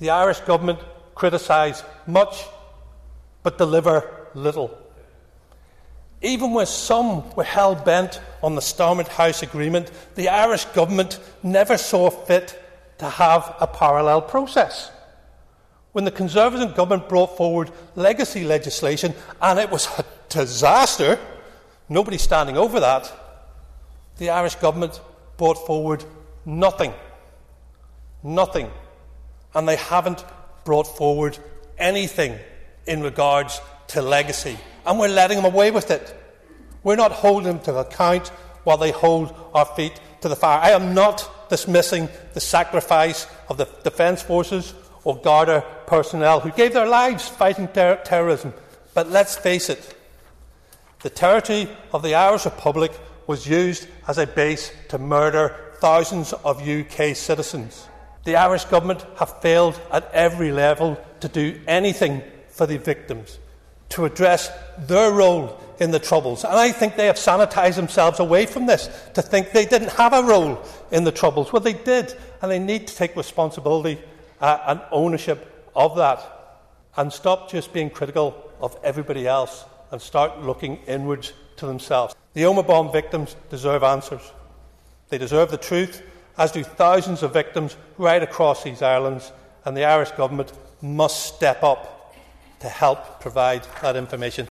The Irish government criticise much, but deliver little. Even when some were hell-bent on the Stormont House Agreement, the Irish government never saw fit to have a parallel process. When the Conservative government brought forward legacy legislation, and it was a disaster, nobody standing over that, the Irish government brought forward nothing. Nothing. And they haven't brought forward anything in regards to legacy. And we're letting them away with it. We're not holding them to account while they hold our feet to the fire. I am not dismissing the sacrifice of the Defence Forces or Garda personnel who gave their lives fighting terrorism. But let's face it, the territory of the Irish Republic was used as a base to murder thousands of UK citizens. The Irish government have failed at every level to do anything for the victims, to address their role in the Troubles. And I think they have sanitised themselves away from this, to think they didn't have a role in the Troubles. Well, they did, and they need to take responsibility and ownership of that, and stop just being critical of everybody else and start looking inwards to themselves. The Omagh bomb victims deserve answers. They deserve the truth, as do thousands of victims right across these islands, and the Irish government must step up to help provide that information.